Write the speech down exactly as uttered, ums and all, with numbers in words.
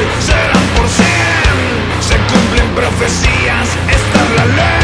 serán por cien. Se cumplen profecías, esta es la ley.